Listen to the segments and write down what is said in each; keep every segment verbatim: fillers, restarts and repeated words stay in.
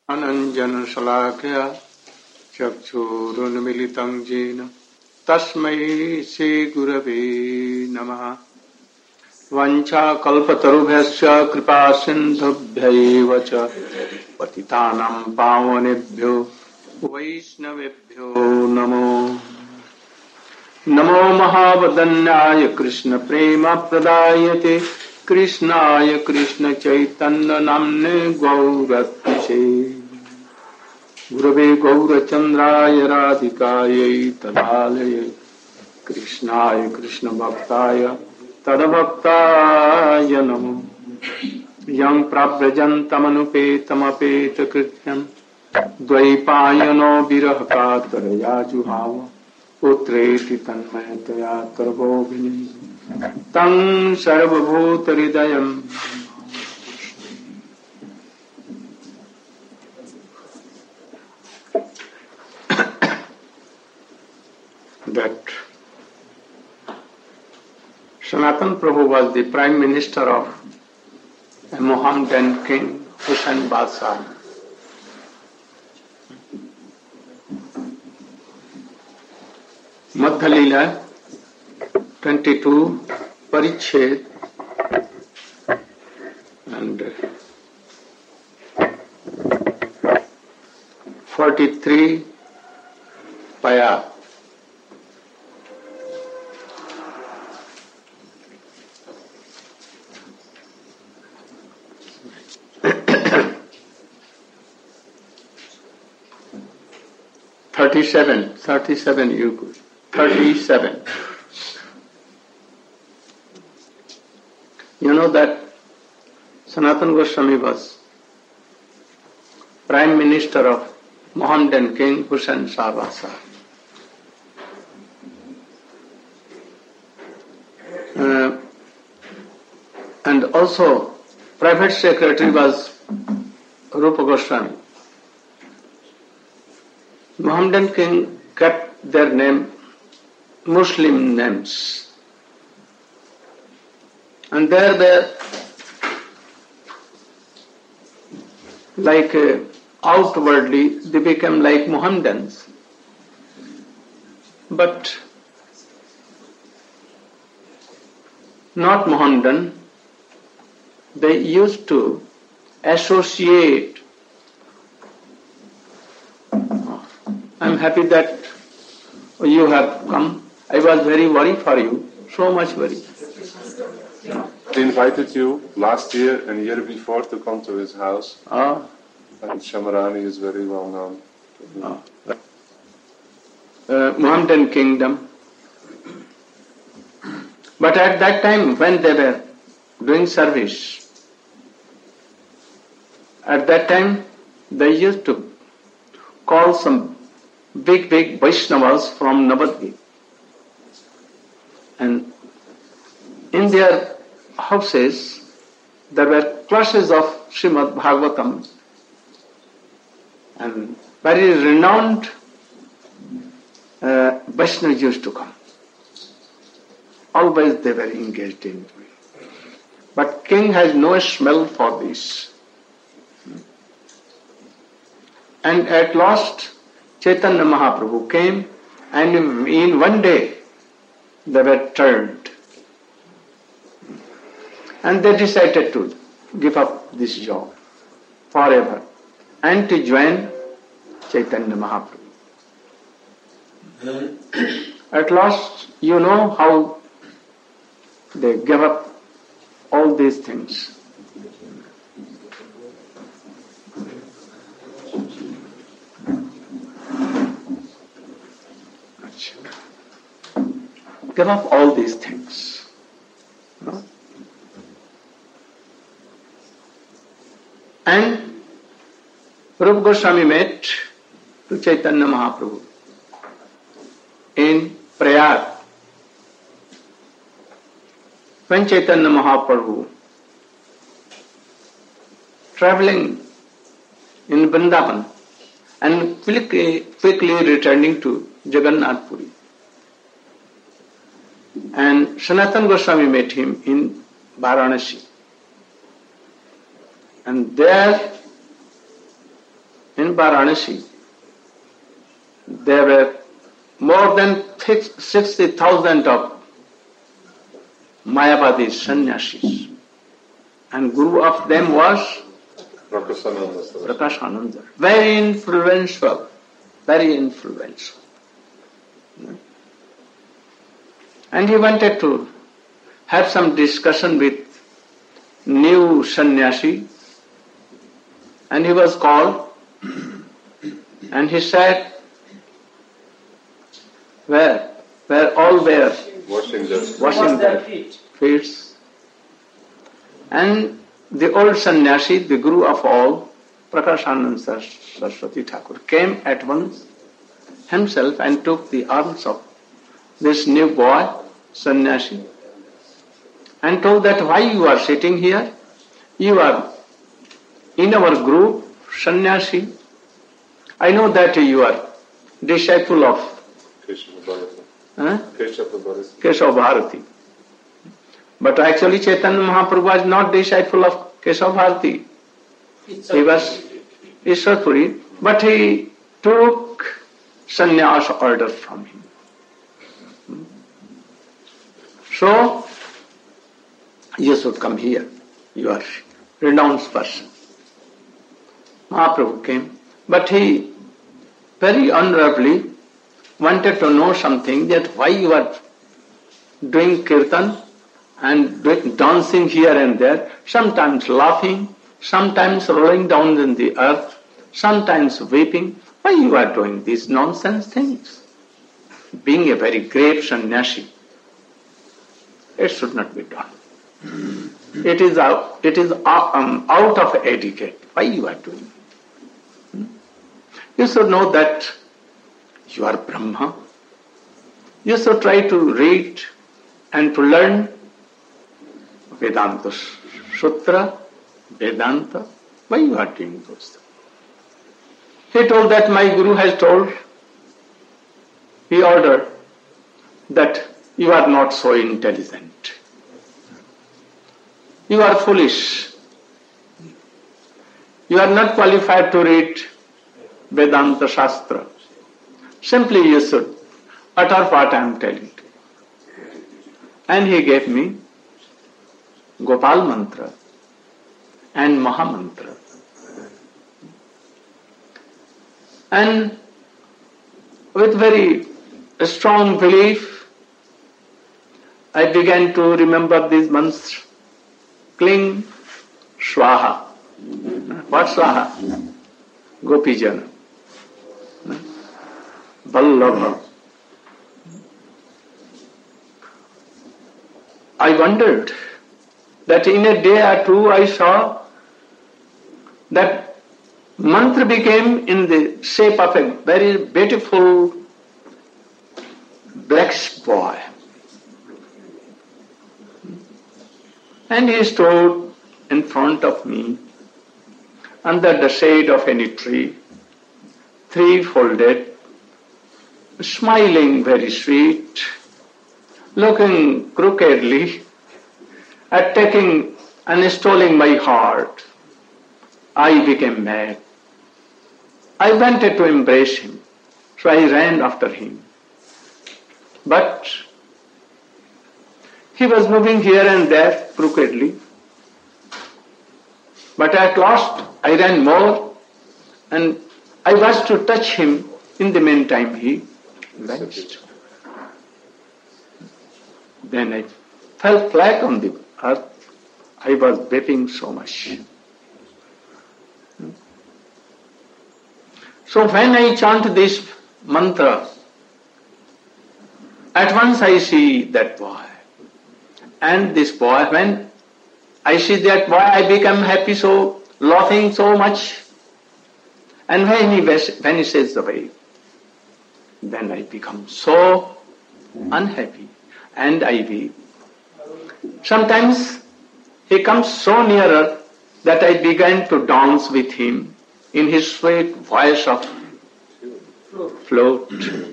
अनञ्जनशलाकया चक्षुरुन्मिलितं येन तस्मै श्रीगुरवे नमः। वाञ्छाकल्पतरुभ्यश्च कृपासिन्धुभ्यैव च पतितानां पावनेभ्यो वैष्णवेभ्यो नमो नमो महावदन्याय कृष्णप्रेमप्रदायते कृष्णाय कृष्णचैतन्यनाम्ने गौरत्से गुरवे गौरचन्द्राय राधिकायै तदालये कृष्णाय कृष्णभक्ताय तद्भक्ताय नमो यं प्रव्रजन्तमनुपेतमपेतकृत्यं द्वैपायनो विरहकातरया जुहाव पुत्रेति तन्मयतया तर्वोऽभिनीत तं सर्वभूतहृदयं that Sanatana Prabhu was the Prime Minister of a Mohammedan king, Hussain Badshah. Madhya Leela twenty-two Parichet and forty-three Paya. Thirty-seven, thirty-seven, you could. Thirty-seven. You know that Sanatana Goswami was Prime Minister of Mohammedan King Hussain Shah Badshah. Uh, and also Private Secretary was Rupa Goswami. Mohammedan king kept their name Muslim names, and there they like uh, outwardly they became like Mohammedans, but not Mohammedan. They used to associate. I'm happy that you have come. I was very worried for you, so much worried. He invited you last year and year before to come to his house. Ah. And Shamarani is very well known. Ah. Uh, Mohammedan kingdom. But at that time when they were doing service, at that time they used to call some big, big Vaishnavas from Navadvip. And in their houses, there were classes of Srimad Bhagavatam. And very renowned uh, Vaishnavas used to come. Always they were engaged in it. But king has no smell for this. And at last, Chaitanya Mahaprabhu came, and in one day they were turned. And they decided to give up this job forever and to join Chaitanya Mahaprabhu. At last, you know how they gave up all these things. Give up all these things. No? And Rupa Goswami met to Chaitanya Mahaprabhu in Prayag. When Chaitanya Mahaprabhu traveling in Vrindavan and quickly, quickly returning to Jagannath Puri, and Sanatana Goswami met him in Varanasi. And there in Varanasi, there were more than sixty thousand of Mayavadi sannyasis, and guru of them was Prakashananda. Very influential, very influential. And he wanted to have some discussion with new sannyasi, and he was called, and he said, where? Where all were washing their, washing their feet. And the old sannyasi, the guru of all, Prakashananda Saraswati Thakur, came at once himself and took the arms of this new boy, sannyasi, and told that why you are sitting here? You are in our group, sannyasi. I know that you are disciple of huh? Keshav Bharati. But actually Chaitanya Mahaprabhu was not disciple of Keshav Bharati. He was Ishwarpuri, but he took sannyas order from him. So, you should come here. You are renounced person. Mahaprabhu came, but he very honorably wanted to know something, that why you are doing kirtan and doing, dancing here and there, sometimes laughing, sometimes rolling down in the earth, sometimes weeping. Why you are doing these nonsense things? Being a very great sannyasi, it should not be done. It is out, it is um, out of etiquette. Why you are doing? You should know that you are Brahma. You should try to read and to learn Vedanta Sutra, Vedanta. Why you are doing those things? He told that my guru has told, he ordered that you are not so intelligent. You are foolish. You are not qualified to read Vedanta Shastra. Simply you should utter what I am telling you. And he gave me Gopal Mantra and Maha Mantra. And with very strong belief, I began to remember these mantras. Kling, Swaha. What Swaha? Gopijana. Vallabha. I wondered that in a day or two I saw that mantra became in the shape of a very beautiful black boy. And he stood in front of me under the shade of any tree, three-folded, smiling very sweet, looking crookedly, attacking and stealing my heart. I became mad. I wanted to embrace him, so I ran after him. But he was moving here and there crookedly. But at last I ran more, and I was to touch him. In the meantime he vanished. Then I fell flat on the earth. I was weeping so much. So when I chant this mantra, at once I see that boy. And this boy, when I see that boy, I become happy, so laughing so much. And when he vanishes away, then I become so unhappy and I weep. Sometimes he comes so nearer that I began to dance with him in his sweet voice of float.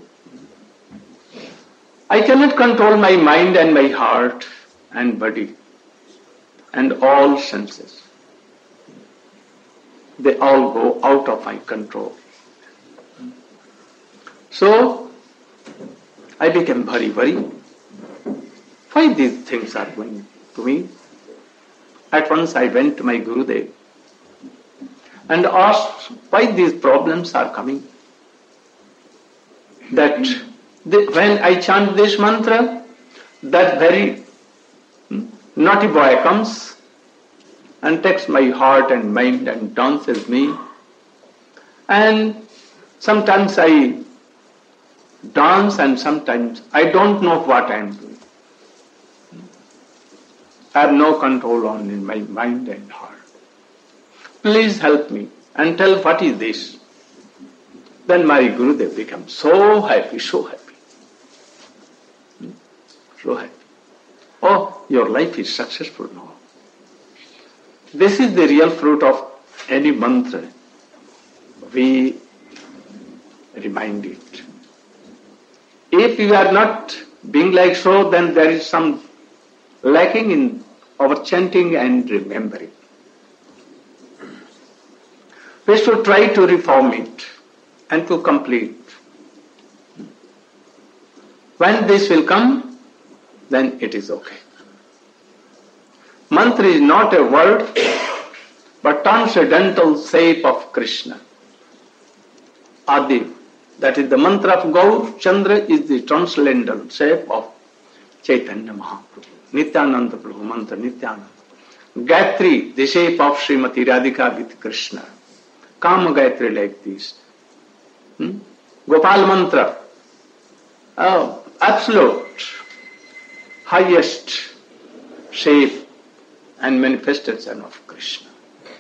I cannot control my mind and my heart and body and all senses. they all go out of my control. So, I became very worried. Why these things are going to me? At once I went to my Gurudev and asked why these problems are coming. That the, when I chant this mantra, that very naughty boy comes and takes my heart and mind and dances me. And sometimes I dance and sometimes I don't know what I am doing. I have no control on in my mind and heart. Please help me and tell what is this. Then my Gurudev becomes so happy, so happy. So happy. Oh, your life is successful now. This is the real fruit of any mantra. We remind it. If you are not being like so, then there is some lacking in our chanting and remembering. We should try to reform it and to complete. When this will come, then it is okay. Mantra is not a word, but transcendental shape of Krishna. Adi, that is the mantra of Gaur Chandra, is the transcendental shape of Chaitanya Mahaprabhu. Nityananda Prabhu mantra, Nityananda. Gayatri, the shape of Srimati Radhika with Krishna. Kama Gayatri like this. Hmm? Gopal mantra, oh, absolute, highest shape and manifestation of Krishna.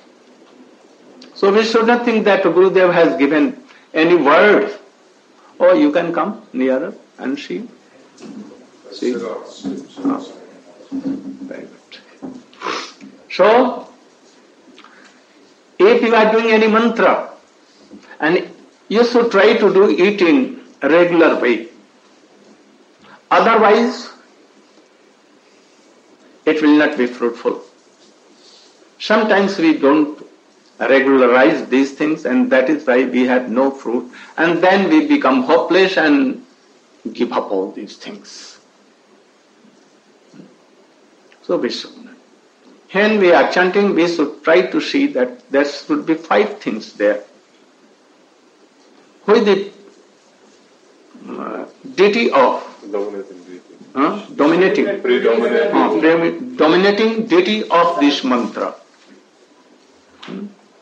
So we should not think that Gurudev has given any word. Oh, you can come nearer and see. See? Oh. Very good. So, if you are doing any mantra, and you should try to do it in a regular way. Otherwise, it will not be fruitful. Sometimes we don't regularize these things, and that is why we have no fruit, and then we become hopeless and give up all these things. So we should. When we are chanting, we should try to see that there should be five things there. Who is the uh, deity of? Dominating deity. Uh, dominating. Predominating. Uh, pre- dominating deity of this mantra. Hmm?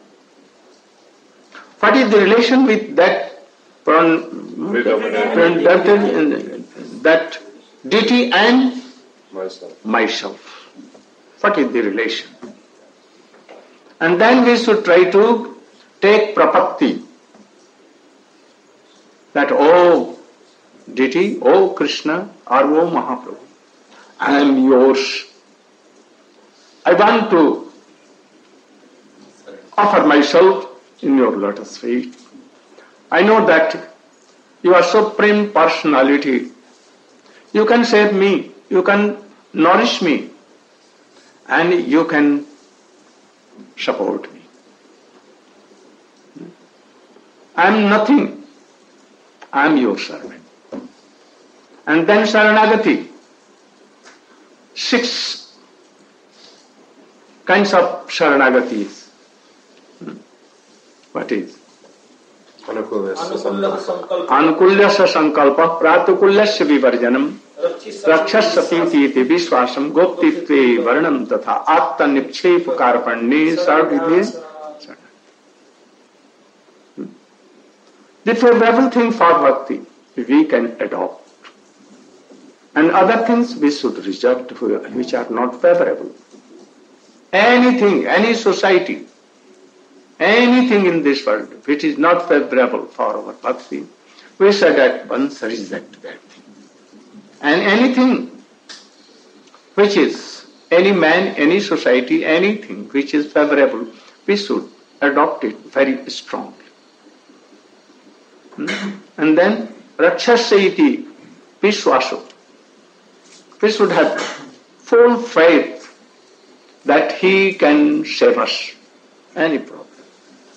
What is the relation with that pron- Predominating. that deity and Myself. myself? What is the relation? And then we should try to take prapatti. That, oh deity, oh Krishna, or oh Mahaprabhu, I am yours. I want to offer myself in your lotus feet. I know that you are supreme personality. You can save me, you can nourish me, and you can support me. I am nothing. I am your servant. And then Saranagati. Six kinds of Saranagatis. What is? Anukulyasya sankalpa pratukulyasya vivarjanam rakshasati vishwasam goptitve varnam tatha atta nipchep karpanne sarvidhe. The favorable thing for bhakti we can adopt, and other things we should reject which are not favorable. Anything, any society, anything in this world which is not favorable for our bhakti, we should at once reject that thing. And anything which is, any man, any society, anything which is favorable, we should adopt it very strongly. And then Rakshasya Vishwaso. We should have full faith that he can save us any problem.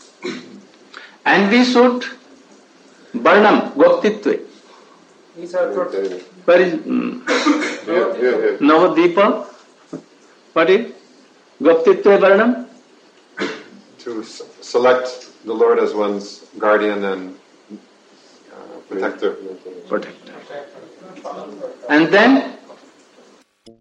And we should Varnam, Goptitve. These are fruits. Where is mm, Here, here, here. Navadipa? What is Goptitve Varnam? To s- select the Lord as one's guardian and uh, protector. Protector. And then